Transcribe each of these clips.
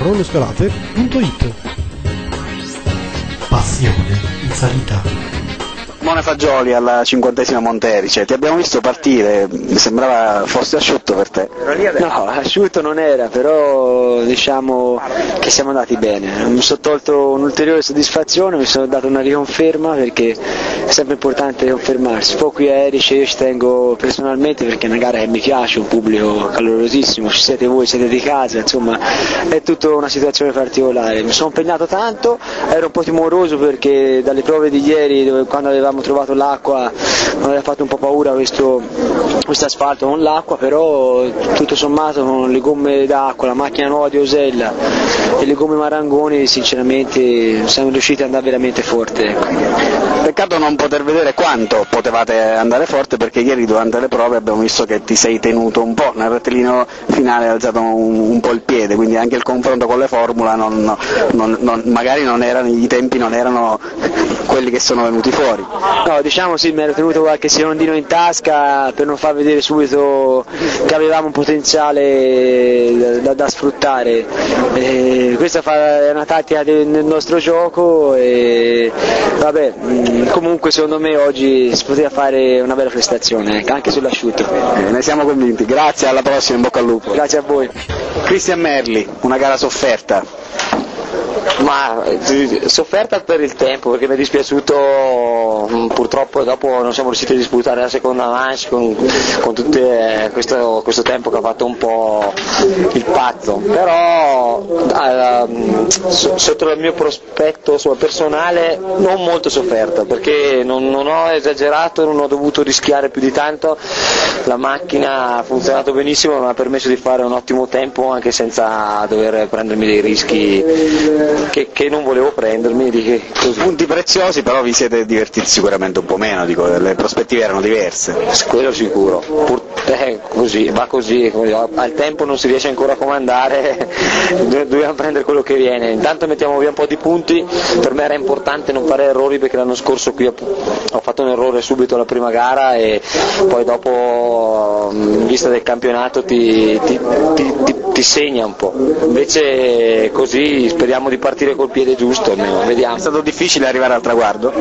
ralloscalate.it. Passione in salita. Simone Fagioli alla 50esima Monterice, ti abbiamo visto partire, mi sembrava fosse asciutto per te. No, asciutto non era, però diciamo che siamo andati bene. Mi sono tolto un'ulteriore soddisfazione, mi sono dato una riconferma perché è sempre importante riconfermarsi. Poi qui a Erice io ci tengo personalmente perché è una gara che mi piace, un pubblico calorosissimo, ci siete voi, siete di casa, insomma è tutta una situazione particolare. Mi sono impegnato tanto, ero un po' timoroso perché dalle prove di ieri, quando avevamo trovato l'acqua, mi aveva fatto un po' paura questo asfalto con l'acqua, però tutto sommato con le gomme d'acqua, la macchina nuova di Osella e le gomme Marangoni sinceramente siamo riusciti ad andare veramente forte. Ecco. Peccato non poter vedere quanto potevate andare forte, perché ieri durante le prove abbiamo visto che ti sei tenuto un po', nel rettilineo finale hai alzato un po' il piede, quindi anche il confronto con le Formula magari non erano, i tempi non erano quelli che sono venuti fuori. No, diciamo sì, mi ero tenuto qualche secondino in tasca per non far vedere subito che avevamo un potenziale da sfruttare. Questa è una tattica del nostro gioco e vabbè, comunque secondo me oggi si poteva fare una bella prestazione, anche sull'asciutto. Ne siamo convinti, grazie, alla prossima, in bocca al lupo. Grazie a voi. Cristian Merli, una gara sofferta. Ma sofferta per il tempo, perché mi è dispiaciuto, purtroppo dopo non siamo riusciti a disputare la seconda manche con tutto questo tempo che ha fatto un po' il pazzo, però sotto il mio prospetto personale non molto sofferta, perché non ho esagerato, non ho dovuto rischiare più di tanto, la macchina ha funzionato benissimo, mi ha permesso di fare un ottimo tempo anche senza dover prendermi dei rischi che non volevo prendermi. Così. Punti preziosi, però vi siete divertiti sicuramente un po' meno, dico, le prospettive erano diverse. Quello sicuro, così, va così, al tempo non si riesce ancora a comandare, dobbiamo prendere quello che viene, intanto mettiamo via un po' di punti, per me era importante non fare errori perché l'anno scorso qui ho fatto un errore subito alla prima gara e poi dopo in vista del campionato ti segna un po', invece così speriamo di partire col piede giusto, vediamo. È stato difficile arrivare al traguardo?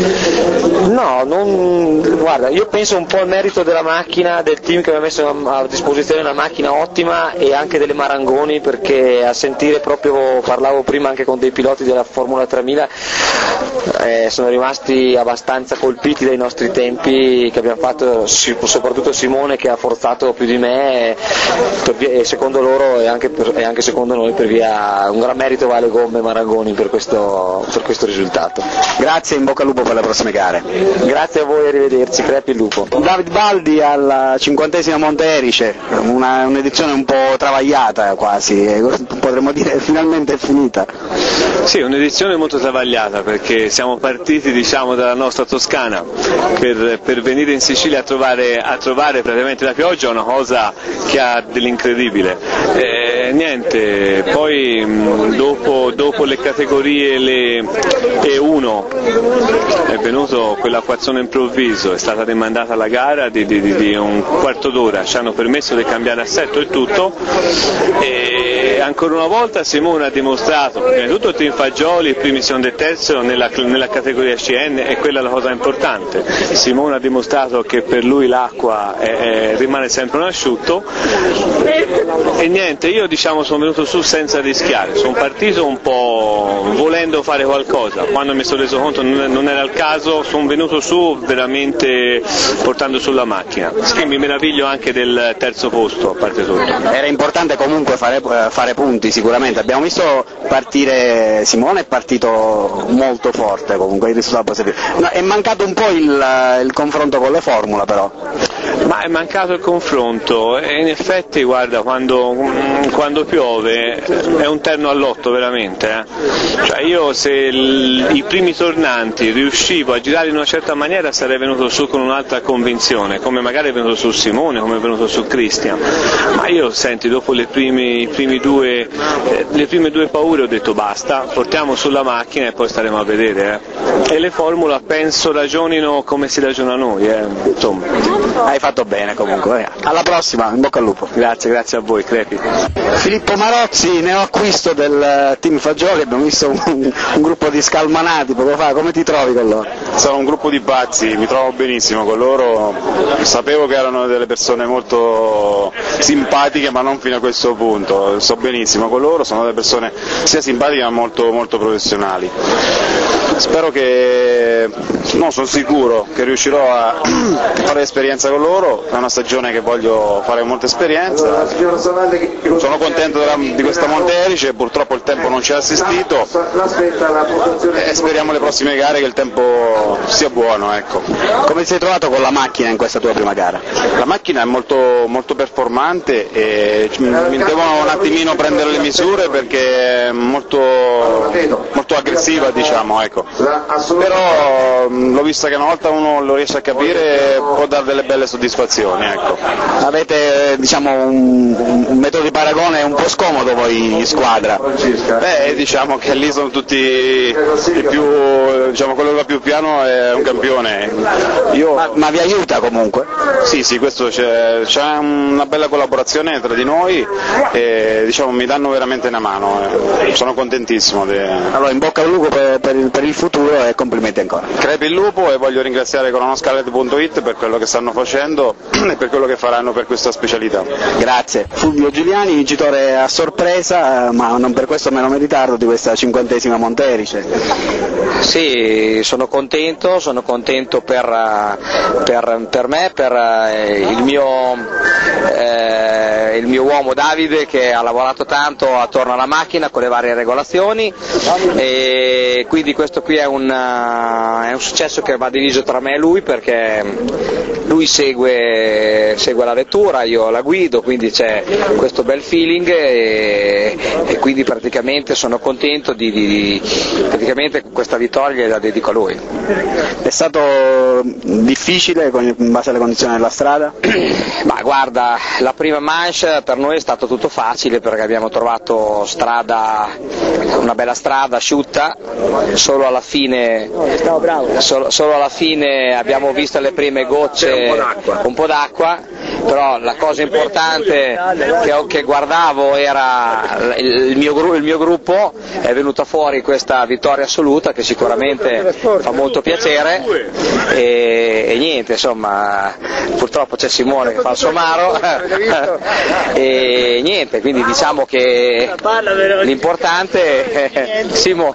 No, guarda, io penso un po' al merito della macchina, del team che mi ha messo a disposizione una macchina ottima e anche delle Marangoni, perché a sentire proprio, parlavo prima anche con dei piloti della Formula 3000, sono rimasti abbastanza colpiti dai nostri tempi che abbiamo fatto, soprattutto Simone che ha forzato più di me e secondo loro e anche secondo noi per via, un gran merito va alle gomme Marangoni per questo risultato. Grazie, in bocca al lupo per le prossime gare. Grazie a voi, arrivederci, crepi il lupo. David Baldi alla 50esima Monterice, un'edizione un po' travagliata quasi, potremmo dire finalmente è finita. Sì, un'edizione molto travagliata perché siamo partiti dalla nostra Toscana per venire in Sicilia a trovare praticamente la pioggia, una cosa che ha dell'incredibile. Niente, poi dopo le categorie E1 è venuto quell'acquazzone improvviso, è stata demandata la gara di un quarto d'ora, ci hanno permesso di cambiare assetto e tutto e ancora una volta Simone ha dimostrato, prima di tutto il team Fagioli, il primo, secondo e terzo nella categoria CN e quella è la cosa importante. Simone ha dimostrato che per lui l'acqua rimane sempre un asciutto e niente, io sono venuto su senza rischiare, sono partito un po' volendo fare qualcosa, quando mi sono reso conto non era il caso, sono venuto su veramente portando sulla macchina, sì, mi meraviglio anche del terzo posto a parte tutto. Era importante comunque fare punti sicuramente, abbiamo visto partire Simone, è partito molto forte comunque, il risultato positivo. No, è mancato un po' il confronto con le Formula però. Ma è mancato il confronto e in effetti guarda quando piove è un terno all'otto veramente. Cioè io se i primi tornanti riuscivo a girare in una certa maniera sarei venuto su con un'altra convinzione, come magari è venuto su Simone, come è venuto su Cristian, ma io senti dopo le prime due paure ho detto basta, portiamo sulla macchina e poi staremo a vedere. E le Formula penso ragionino come si ragiona noi, insomma. Hai fatto bene comunque. Alla prossima, in bocca al lupo. Grazie a voi, Crepi. Filippo Marozzi, neoacquisto del team Fagioli, abbiamo visto un gruppo di scalmanati poco fa, come ti trovi con loro? Sono un gruppo di pazzi, mi trovo benissimo con loro, sapevo che erano delle persone molto simpatiche ma non fino a questo punto, so benissimo con loro, sono delle persone sia simpatiche ma molto, molto professionali. Spero che, no, sono sicuro che riuscirò a fare esperienza con loro, è una stagione che voglio fare molta esperienza, sono contento di questa Monterice, purtroppo il tempo non ci ha assistito e speriamo le prossime gare che il tempo sia buono. Ecco. Come ti sei trovato con la macchina in questa tua prima gara? La macchina è molto, molto performante e mi devono un attimino prendere le misure perché è molto, molto aggressiva, diciamo, ecco. Però l'ho vista che una volta uno lo riesce a capire può dare delle belle soddisfazioni. Ecco. Avete diciamo, un metodo di paragone un po' scomodo voi in squadra? Beh, diciamo che lì sono tutti i più, diciamo quello che va più piano è un campione. Ma vi aiuta comunque? Sì, questo c'è una bella collaborazione tra di noi e diciamo mi danno veramente una mano, sono contentissimo. Allora in bocca al lupo per il futuro e complimenti ancora. Crepi il lupo e voglio ringraziare colonoscalet.it per quello che stanno facendo e per quello che faranno per questa specialità. Grazie. Fulvio Giuliani, vincitore a sorpresa, ma non per questo meno meritato di questa 50esima Monterice. Sì, sono contento per me, per il mio uomo Davide che ha lavorato tanto attorno alla macchina con le varie regolazioni e quindi questo qui è un successo che va diviso tra me e lui perché lui segue la vettura, io la guido, quindi c'è questo bel feeling e quindi praticamente sono contento praticamente questa vittoria la dedico a lui. È stato difficile in base alle condizioni della strada? Ma guarda, la prima manche per noi è stato tutto facile perché abbiamo trovato una bella strada asciutta, solo alla fine abbiamo visto le prime gocce, un po' d'acqua, però la cosa importante che guardavo era il mio gruppo, è venuta fuori questa vittoria assoluta che sicuramente fa molto piacere e niente, insomma, purtroppo c'è Simone che fa il somaro e niente, quindi diciamo che l'importante è Simo.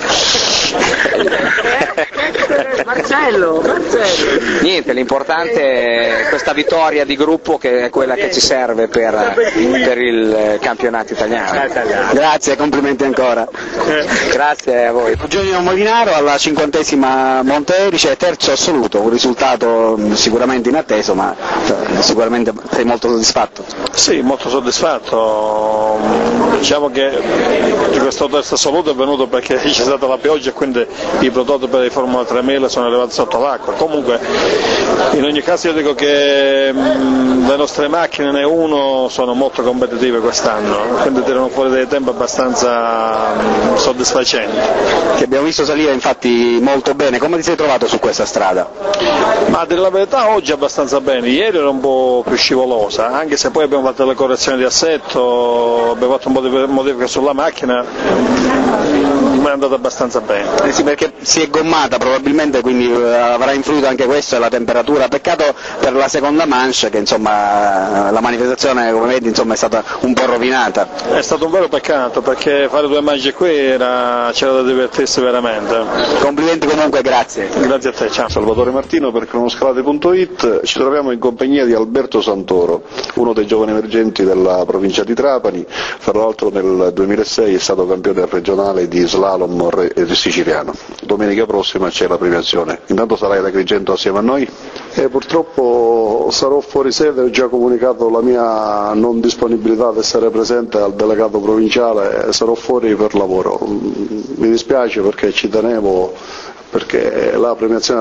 Marcello. Niente, l'importante è questa vittoria di gruppo che è quella che ci serve per il campionato italiano. Grazie, complimenti ancora. Grazie a voi. Eugenio Molinaro alla 50esima Monterice, terzo assoluto, un risultato sicuramente inatteso, ma sicuramente sei molto soddisfatto. Sì, molto soddisfatto. Diciamo che questo terzo assoluto è venuto perché c'è stata la pioggia e quindi i prodotti per i Formula 3000 sono arrivati sotto l'acqua. Comunque in ogni caso io dico che le nostre macchine ne uno sono molto competitive quest'anno, quindi tirano fuori dei tempi abbastanza soddisfacenti. Che abbiamo visto salire infatti molto bene, come ti sei trovato su questa strada? Ma a dire la verità oggi abbastanza bene, ieri era un po' più scivolosa, anche se poi abbiamo fatto le correzioni di assetto, abbiamo fatto un po' di modifiche sulla macchina, ma è andata abbastanza bene. Sì, perché si è gommata probabilmente, quindi avrà influito anche questo e la temperatura, peccato per la seconda manche che insomma la manifestazione come vedi insomma è stata un po' rovinata. È stato un vero peccato perché fare due manche qui c'era da divertirsi veramente. Complimenti comunque, grazie. Grazie a te, ciao. Salvatore Martino per cronoscalate.it, ci troviamo in compagnia di Alberto Santoro, uno dei giovani emergenti della provincia di Trapani, fra l'altro nel 2006 è stato campione regionale di slalom siciliano. Domenica prossima c'è la premiazione. Intanto sarai ad Agrigento assieme a noi? Purtroppo sarò fuori sede, ho già comunicato la mia non disponibilità ad essere presente al delegato provinciale e sarò fuori per lavoro. Mi dispiace perché ci tenevo, perché la premiazione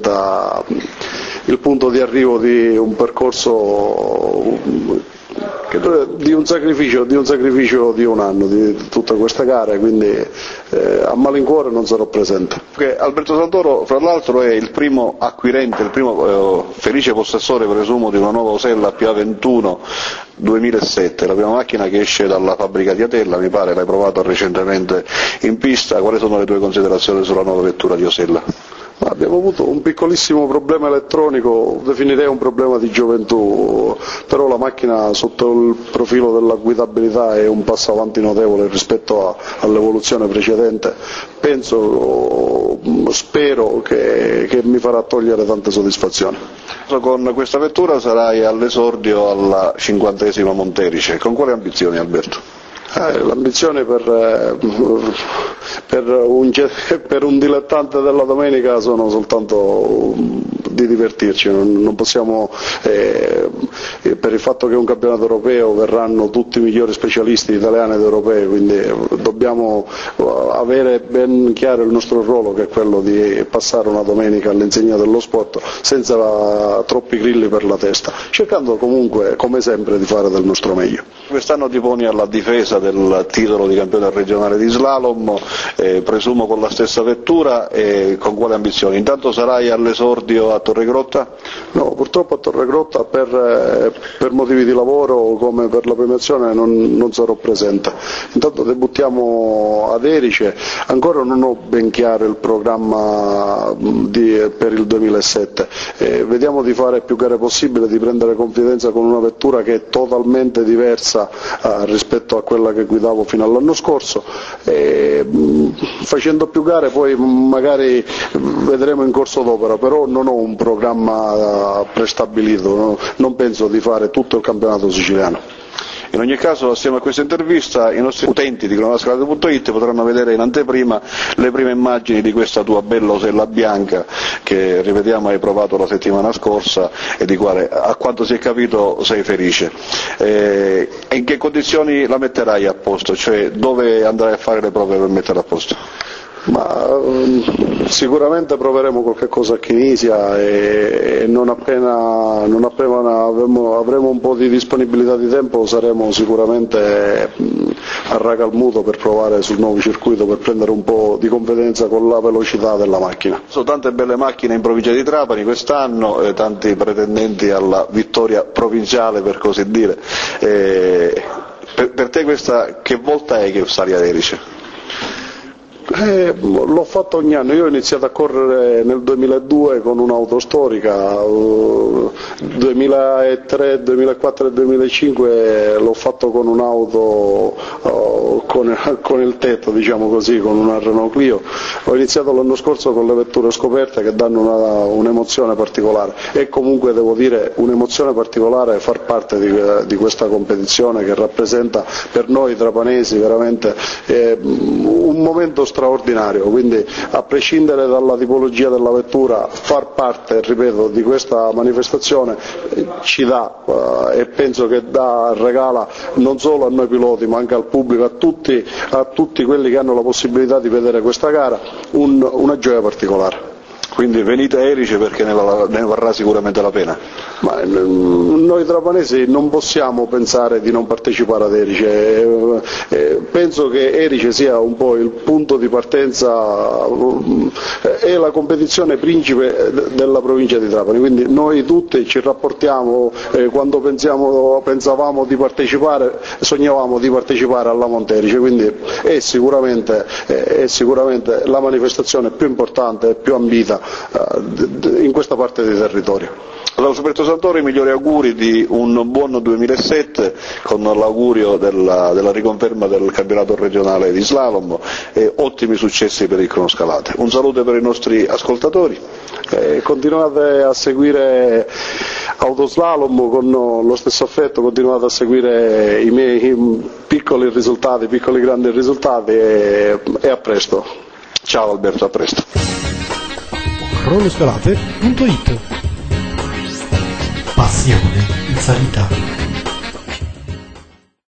rappresenta il punto di arrivo di un percorso Di un sacrificio di un anno, di tutte queste gare, quindi a malincuore non sarò presente. Perché Alberto Santoro, fra l'altro, è il primo acquirente, il primo felice possessore, presumo, di una nuova Osella PA21 2007, la prima macchina che esce dalla fabbrica di Atella, mi pare, l'hai provato recentemente in pista. Quali sono le tue considerazioni sulla nuova vettura di Osella? Abbiamo avuto un piccolissimo problema elettronico, definirei un problema di gioventù, però la macchina sotto il profilo della guidabilità è un passo avanti notevole rispetto all'evoluzione precedente. Spero che mi farà togliere tante soddisfazioni. Con questa vettura sarai all'esordio alla 50esima Monterice, con quali ambizioni, Alberto? L'ambizione per un dilettante della domenica sono soltanto di divertirci, non possiamo, per il fatto che è un campionato europeo verranno tutti i migliori specialisti italiani ed europei, quindi dobbiamo avere ben chiaro il nostro ruolo, che è quello di passare una domenica all'insegna dello sport senza troppi grilli per la testa, cercando comunque, come sempre, di fare del nostro meglio. Quest'anno ti poni alla difesa del titolo di campione regionale di slalom, presumo con la stessa vettura, e con quale ambizioni? Intanto sarai all'esordio a Torregrotta? No, purtroppo a Torregrotta per motivi di lavoro, come per la premiazione, non sarò presente. Intanto debuttiamo ad Erice, ancora non ho ben chiaro il programma per il 2007, vediamo di fare più gare possibile, di prendere confidenza con una vettura che è totalmente diversa rispetto a quella che guidavo fino all'anno scorso, facendo più gare poi magari vedremo in corso d'opera, però non ho un programma prestabilito, non penso di fare tutto il campionato siciliano. In ogni caso, assieme a questa intervista, i nostri utenti di cronoscalate.it potranno vedere in anteprima le prime immagini di questa tua bella Osella bianca che, ripetiamo, hai provato la settimana scorsa e di quale, a quanto si è capito, sei felice. E in che condizioni la metterai a posto? Cioè, dove andrai a fare le prove per metterla a posto? Ma sicuramente proveremo qualche cosa a Chinisia e non appena avremo un po' di disponibilità di tempo saremo sicuramente a Ragalmuto per provare sul nuovo circuito, per prendere un po' di confidenza con la velocità della macchina. Sono tante belle macchine in provincia di Trapani quest'anno, tanti pretendenti alla vittoria provinciale, per così dire. Per te questa che volta è che sali ad Erice? L'ho fatto ogni anno, io ho iniziato a correre nel 2002 con un'auto storica, 2003, 2004 e 2005 l'ho fatto con un'auto con il tetto, diciamo così, con una Renault Clio. Ho iniziato l'anno scorso con le vetture scoperte che danno un'emozione particolare, e comunque devo dire un'emozione particolare far parte di questa competizione che rappresenta per noi trapanesi veramente un momento straordinario, quindi a prescindere dalla tipologia della vettura far parte, ripeto, di questa manifestazione ci dà e penso che regala non solo a noi piloti ma anche al pubblico, a tutti quelli che hanno la possibilità di vedere questa gara, una gioia particolare. Quindi venite a Erice perché ne varrà sicuramente la pena. Ma noi trapanesi non possiamo pensare di non partecipare ad Erice, penso che Erice sia un po' il punto di partenza, è la competizione principe della provincia di Trapani, quindi noi tutti ci rapportiamo, quando pensavamo di partecipare, sognavamo di partecipare alla Monterice, quindi è sicuramente la manifestazione più importante e più ambita in questa parte di territorio. Allora, Alberto Santoro, i migliori auguri di un buon 2007 con l'augurio della riconferma del campionato regionale di slalom e ottimi successi per il cronoscalate. Un saluto per i nostri ascoltatori. Continuate a seguire Autoslalom con lo stesso affetto, continuate a seguire i miei piccoli grandi risultati e a presto. Ciao Alberto, a presto. cronoscalate.it. Passione in salita.